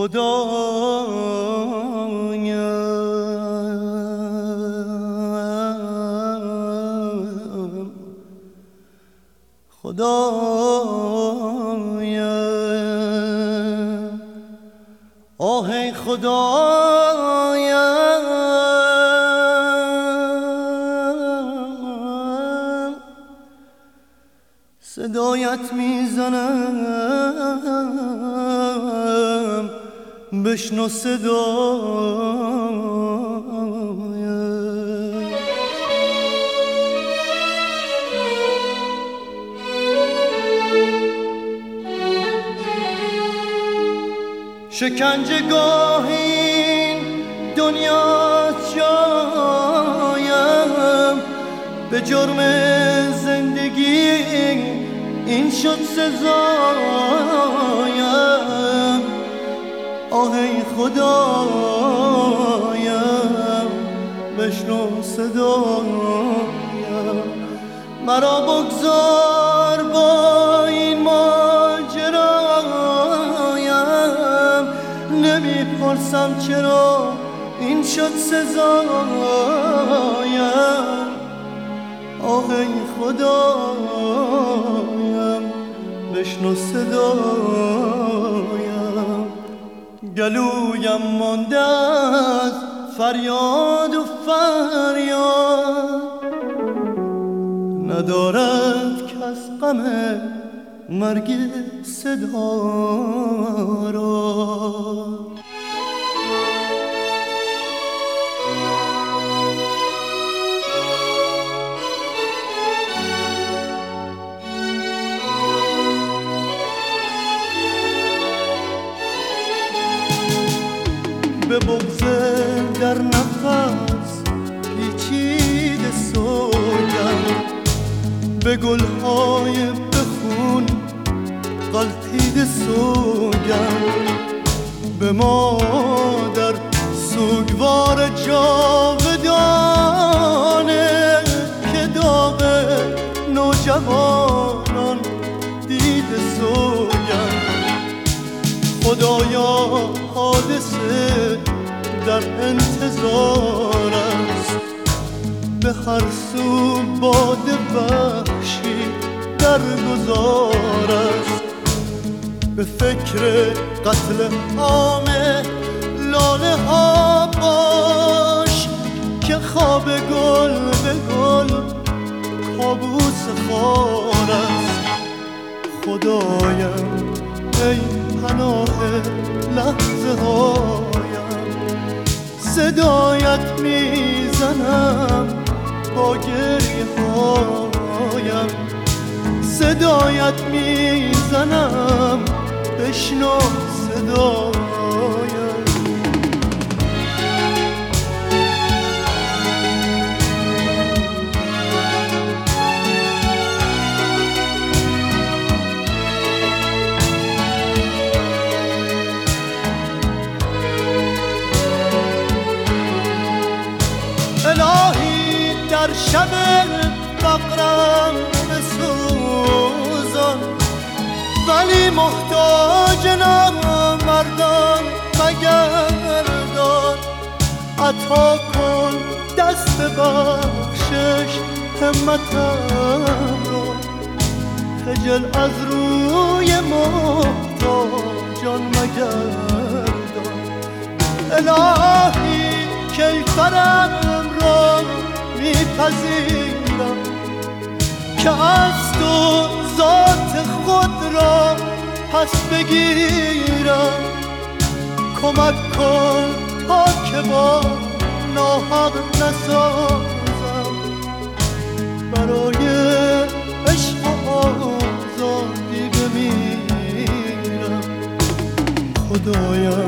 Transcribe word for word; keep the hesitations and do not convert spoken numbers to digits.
خدایا خدایا آه ای خدایا صدایت میزنم بشنو صدایا شکنجه گاه این دنیا جایم به جرم زندگی این شد سزایم آه ای خدایم بشنو صدایم مرا بگذار با این ماجرایم نمیپرسم چرا این شد سزایم آه ای خدایم بشنو صدایم گلویم مانده از فریاد و فریاد ندارد کس غم مرگ صدا را به بغض در نفس پیچیده سوگند به گلهای بخون غلطیده سوگند به مادر سوگوار جاودانه که داغ نوجوانان دیده سوگند خدایا حادثه در انتظار است به هر سو باد وحشی در گذار است به فکر قتل عام لاله ها باش که خواب گل به گل کابوس خار است خدایم ای پناه لحظه هایم صدایت میزنم با گریه هایم صدایت میزنم بشنو صدایم الهی در شب فقرم بسوزان ولی محتاج نامردان مگردان عطا کن دست بخشش همتم رو خجل از روی محتاجان مگردان الهی کیفرم را میپذیرم که از تو ذات خود را پس بگیرم کمک کن تا که با ناحق نسازم برای عشق و آزادی بمیرم خدایا